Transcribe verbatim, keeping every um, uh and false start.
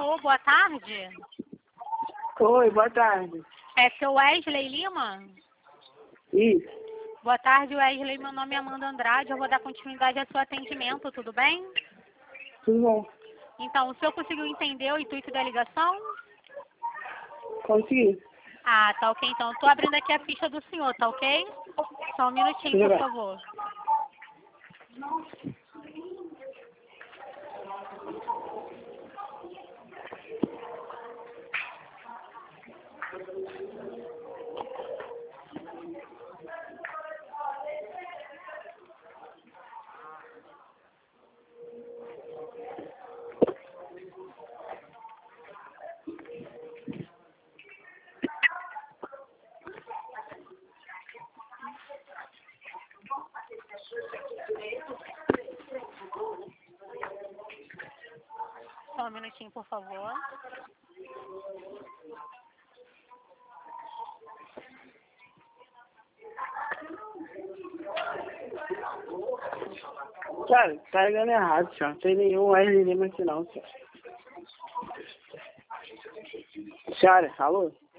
Alô, boa tarde. Oi, boa tarde. É seu Wesley Lima? Isso, Boa tarde, Wesley. Meu nome é Amanda Andrade. Eu vou dar continuidade ao seu atendimento, tudo bem? tudo bom? Então, o senhor conseguiu entender o intuito da ligação? Consegui. Ah, tá ok. Então, eu tô abrindo aqui a ficha do senhor, tá ok? Só um minutinho, Tudo por bem. favor. Só um minutinho, por favor. Cara, tá ligando errado, senhor. Não tem nenhum Wesley Lima aqui não, senhor. Senhora, alô?